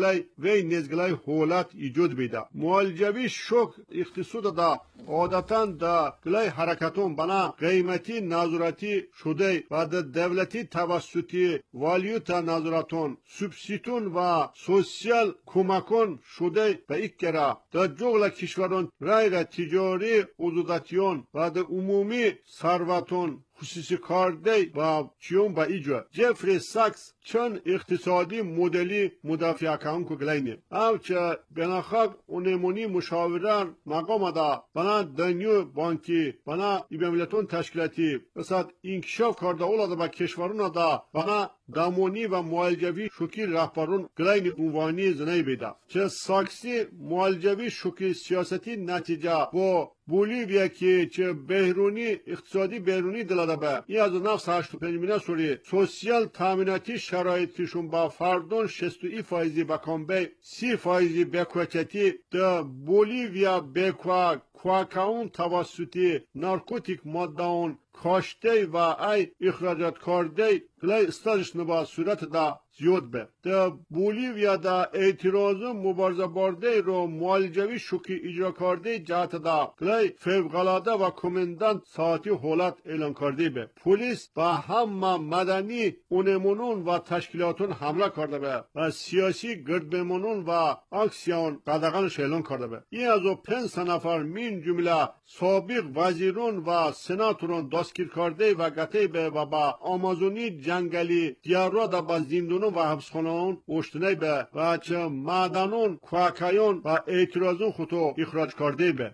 نزگلای حالت ایجاد بیده. معالجوی شوک اقتصاد ده عادتا ده گلای حرکتون بنا قیمتی نظارتی شده و ده دولتی توسطی والیوت نظارتون سوبسیتون و سوسیال کمکون شده به ایک کره ده جغل کشورون رای تجاری عضودتیون و ده عمومی ثروتون خصوصی کارده و چیون با ایجا جفری ساکس چند اقتصادی مدلی مدافع کام کو گلاینه او چه بناخاق اونمونی مشاوران مقام دا بنا دنیو بانکی بنا ایبملتون تشکیلاتی بسات انکشاف کرده اولاده با کشورون دا بنا دامونی و معالجوی شوکی رهبرون گلاین اونوانی زنی بیده چه ساکسی معالجوی شوکی سیاستی نتیجه با بولیویا که چه بهرونی اقتصادی بهرونی دلاده به این از نفس 85 میلیون سوری سوسیال تامیناتی شرایطشون با فردون 62% بکام بی 30% بکوچتی ده بولیویا بکوا کواکاون توسطی نارکوتیک مادهون کاشته و ای اخراجات کرده گلای استادش نبا صورت دا زیاد به ده بولیویا دا اعتراض مبارزه بارده رو معالجوی شوکی اجرا کرده جهت دا گلای فوق‌العاده و کماندانت ساعتی حالت اعلان کرده به پلیس با همه مدنی اونمونون و تشکیلاتون حمله کرده به و سیاسی گردبمونون و اکسیون قدغنش اعلان کرده به این از 5 نفر من جمله سابق وزیرون و سناتورون دستگیر کرده و گته به و با آمازونی جنگلی دیارا دا با زندونون و حبسخانهون اشتنه به و چه معدنون کواکایون و اعتراضون خودو اخراج کرده به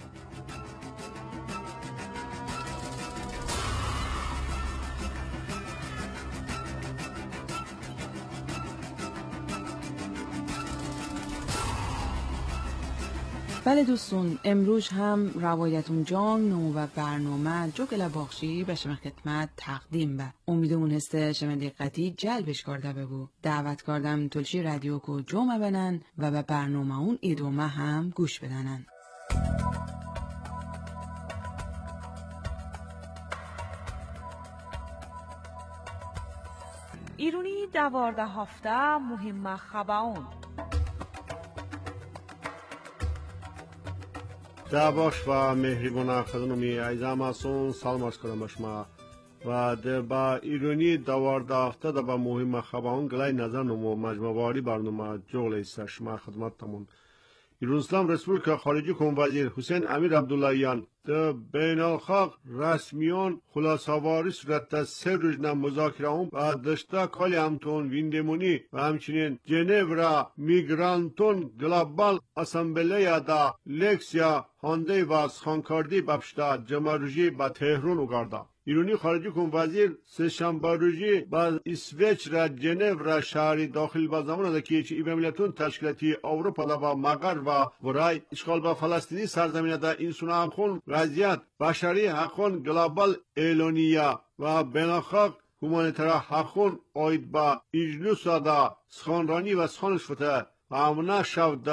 بله دوستون امروز هم روایتون جان نمو و برنامه جوگل باخشی به شما خدمت تقدیم به امیدمون هسته شما دقتی جلبش کرده بگو دعوت کردم تلشی رادیو کو جمع بنن و به برنامه اون ادامه هم گوش بدنن. ایرونی 12 هفته مهم خباون دعواش و مهربان خدمتی عزیزم هستون سلام عرض کنم به شما و با ایرانی 12 هفته با مهم خبران گلای نظر نمو مجموعه واری برنامه جغل است شما خدمتتون ایران اسلام رسپوبلیکا خارجی کم وزیر حسین امیر عبداللهیان ده بین الخاق رسمیان خلاصه‌واری صورت 3 روز مذاکره و داشته کالی همتون ویندمونی و همچنین جنیو را میگرانتون گلوبال اسامبلیا دا لکسیا هانده و سخانکاردی بپشته جمعروجی با تهران اگرده. ایرانی خارجی کن وزیر سه‌شنبه روزی با اسویچ را جنیو را شهری داخل با زمان ده که ایبه ملتون تشکیلاتی اروپا دا با مغرب و ورای اشغال با فلسطینی سرزمین دا انسان حقون وضعیت بشری حقون گلوبال اعلانیه و بین‌الخاق هومانیتر حقون آید با اجلوس دا سخانرانی و سخانش فته و امنه شود دا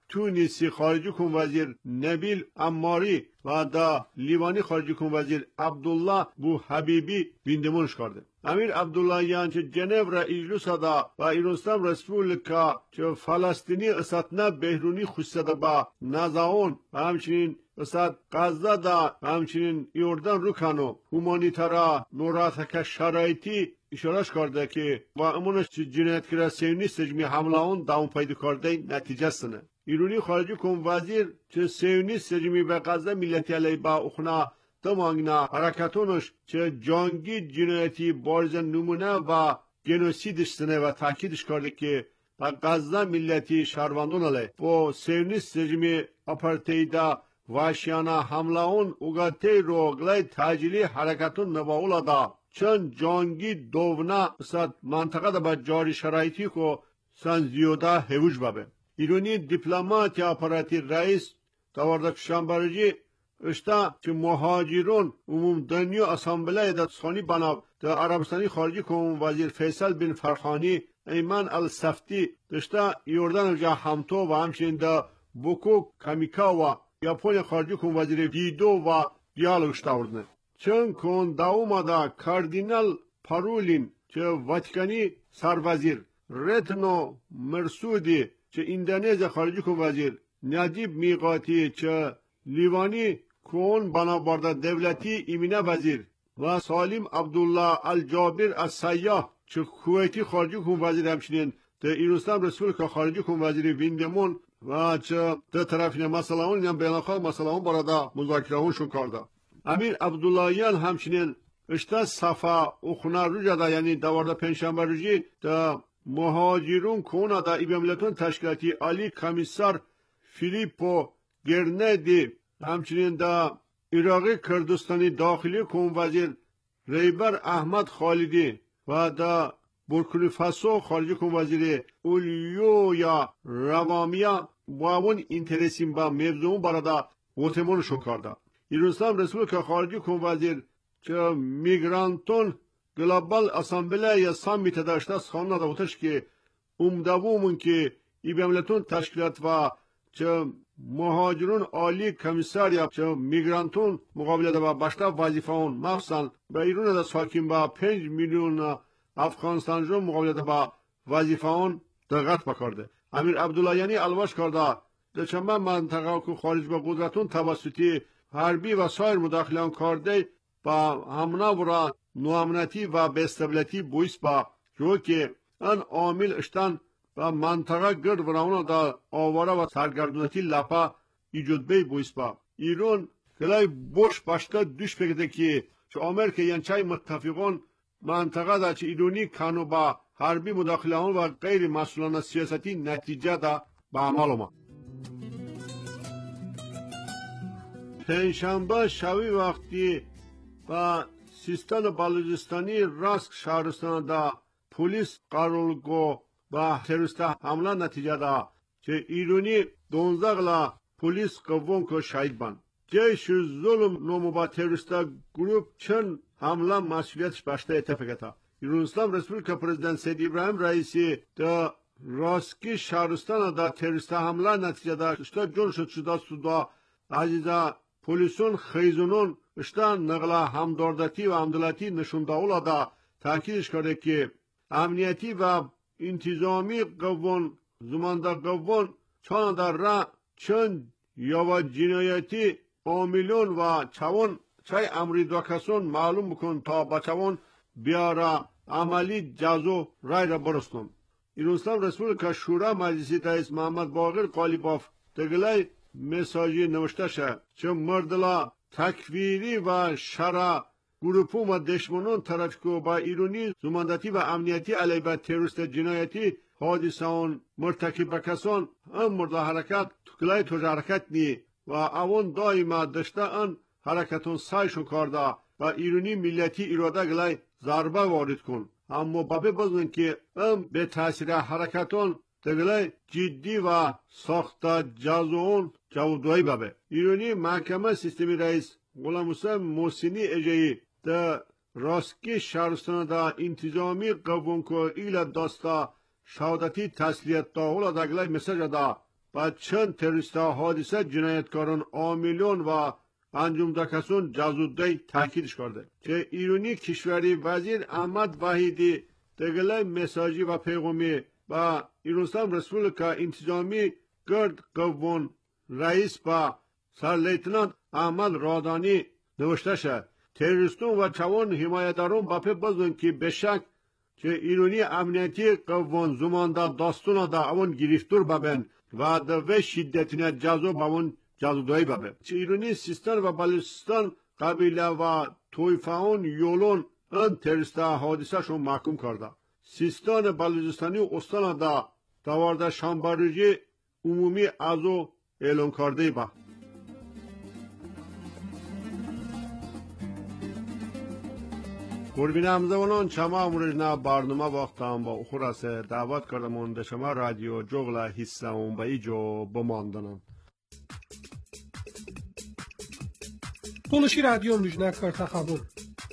تونسی خارجه کن وزیر نبیل اماری و دا لیوانی خارجه کن وزیر عبدالله بو حبیبی بیندمونش کرده. امیر عبداللهیان چه جنیو را اجلس دا و ایرانستان رسپولیکا چه فلسطینی اساتنا بهرونی خوشسده با نزاون و همچنین اسات غزه دا و همچنین یوردان روکانو هومانیتارا نوراتک شرایطی اشارش کرده که با امونش جنایتکار سیونیست جمعی حمله اون داون پیدا کرده نتیجه سنه. ایرانی خارجه کن وزیر چه سیونیست جمعی به غزه ملتی علی با اخنا تمانگنا حرکتونش چه جنگی جنایتی بارز نمونه و گنوسیدش سنه و تاکیدش کرده که با غزه ملتی شهروندون علی و سیونیست جمعی اپارتیدا واشیانا حمله اون اوگاتی رو گلای تاجیلی حرکتون نباولا دا چند جنگی دوونه ساد منطقه دا با جاری شرایطی که سن زیاده هوش بابه. ایرانی دیپلمات یا اپاراتی رئیس تواردک شنبرجی اشتا که مهاجرون عموم دنیا اسامبله دا سخانی بنا دا عربستانی خارجی کن وزیر فیصل بن فرخانی ایمان السفتی اشتا یوردان جا همتو و همچنین دا بوکو کامیکا و یاپونیا خارجی کن وزیر دیدو و دیالوگ اشتاوردنه. چون کن داومادا کاردینال پارولین چه واتیکانی سروزیر رتنو مرسودی چه اندونزیا خارجی کن وزیر نجیب میقاتی چه لیوانی کون بنابرده دولتی ایمینه وزیر و سالم عبدالله الجابر از سیاه چه کویتی خارجی کن وزیر همچنین ده ایرانستان رسپولیکا خارجی کن وزیر ویندمون و چه ده طرفین مسئله اون یعنی بینالخال مسئله اون برادا مذاکره اونشون کرده. امیر عبداللهیان همچنین اشتا صفا اخنا روژه دا یعنی دوارده پنجشنبه روزی دا مهاجرون کونه دا ایبیملتون تشکیلاتی عالی کمیسار فیلیپو گرندی همچنین دا عراقی کردستانی داخلی کون وزیر ریبر احمد خالدی و دا بورکینافاسو خارجی کون وزیر اولیویا روامیا با اون اینترسیم با موضوع برادا وتمونشون کرده. ایرانستان رسپولیکا خارجی کن وزیر چه میگرانتون گلوبال اسامبله یا سامیت داشته خانه داوتش که امدومون که ایبیملتون تشکیلات و چه مهاجرون عالی کمیسار یا چه میگرانتون مقابله دا باشته وظیفه اون مخصوصا به ایران دا ساکن با 5 میلیون افغانستان جو مقابله دا وظیفه اون دقت بکرده. امیر عبداللهیانی الواش کرده در چند منطقه که خارج به قدرتون توسطی حربی و سایر مداخلان کرده با همنا ورا نوامنتی و بستبلتی بویس با جو که ان عامل اشتن و منطقه گرد وراونا دا آواره و سرگردونتی لپا ایجود بی بویس با ایران کلای بوش باشته دوش بگده که چه امریکا یعنی چای متفقون منطقه دا چه ایرانی کانو با حربی مداخلان و غیر مسئولان سیاستی نتیجه دا با عمل ما. پنجشنبه شوی وقتی با سیستان بلوچستانی راسک شهرستان دا پلیس قرولگو با تروریست حمله نتیجه دا که ایرانی 12 غلا پلیس قوون که شهید بند. جیش ظلم نومو با تروریست گروپ چند حمله مسئولیتش باشته اتفاقتا. ایرانستان رسپولیکا پرزیدنت سید ابراهیم رئیسی دا راسکی شهرستان دا تروریست حمله نتیجه دا اشتا جون شد سودا عزیزا پلیسون خیزونون اشتا نقلا همدردتی و همدلتی نشون داولا دا تاکیدش کرده که امنیتی و انتظامی قوون زمانده قوون چان در را چند یا و جنایتی عاملون و چون چای امری دو کسون معلوم بکن تا بچون بیاره عملی جزو رای را برستن. ایرانستان رسپولیکا شورا مجلسی رئیس محمد باقر قالیباف دگلای مساجی نوشته شد چه مردلا تکفیری و شرع گروپون و دشمنون طرف که با ایرانی زماندتی و امنیتی علیه به تروریست جنایتی حادثه اون مرتکب کسان هم مرد حرکت تکلای توج حرکت نی و اون دائما داشته ان حرکتون سایشون کرده و ایرانی ملتی اراده گلای ضربه وارد کن اما بابه بزنن که هم به تاثیر حرکتون تگلای جدی و ساخته جازون جاودوی بابه. ایرانی محکمه سیستمی رئیس غلام حسین محسنی اجایی ده راسکی شهرستان ده انتظامی قوون که ایل داستا شهادتی تسلیت داولا دگلای مساج ده و چند تروریست حادثه جنایتکاران عاملون و انجام دهکسان جزودی تاکیدش کرده که ایرانی کشوری وزیر احمد وحیدی دگله مساجی و پیغامی و ایرانستان رسپولیکا انتظامی گرد قوان رئیس با سر لیتنانت احمد رادانی نوشته شد تروریستون و چوان حمایتداران با پی بزن که بشک که ایرانی امنیتی قوان زمانده داستونا دا اون گرفتور ببن و دوی شدتین جزو بون جزودایی ببن چه ایرانی سیستان و بلوچستان قبیله و تویفهان یولون ان تروریست حادثه شون محکوم کرده سیستان بلوچستانی و استان دا دوارده شنبه عمومی ازو اعلان کرده با قربین همزمانان شما امروز برنامه وقتم با اخورس دعوت کردمون ده شما رادیو جغل حصه به ایجو بماندنم Tulushi radyo müjne karta xabun.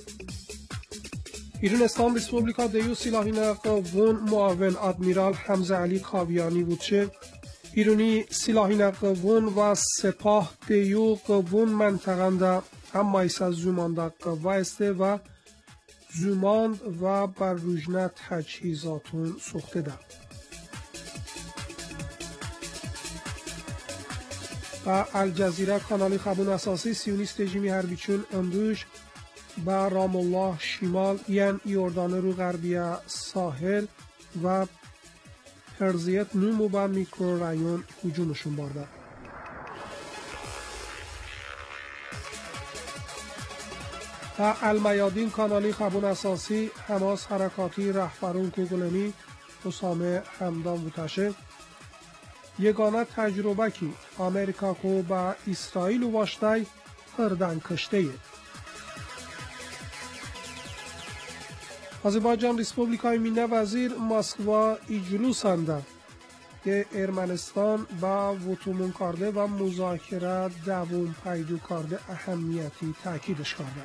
ایرانستان ریسپوبلیکا دیو سلاحین قوون معاون ادمیرال حمزه علی کاویانی بود چه ایرانی سلاحین قوون و سپاه دیو قوون منطقه اما ایسا زومانده قوه استه و زوماند و بر روژنه تجهیزاتون سخته ده و الجزیره کانالی خبون اساسی سیونیست رژیمی هربیچون اندوش با رام الله شمال یعنی یوردان رو غربی ساحل و پرزیت نومو با میکرو رایون هجومشون برده و المیادین کانالی خبون اساسی حماس حرکاتی رهبرون کوگلمی اسامه همدان بوتشه یگانه تجربه کی امریکا کو با اسرائیل و واشتای هردن کشته آذربایجان ریسپوبلیکای مینه وزیر مسکوا ایجلوسنده که ارمنستان با وطومون کرده و مذاکره دوام پیدا کرده اهمیتی تاکیدش کرده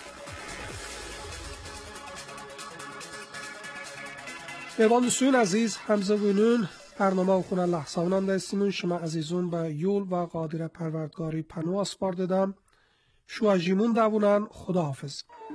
ببان دوستون عزیز همزبونون برنامه اخونا لحظانم دستیمون شما عزیزون به یول و قادر پروردگاری پنو اسپار دادم شو اجیمون دوونن خداحافظ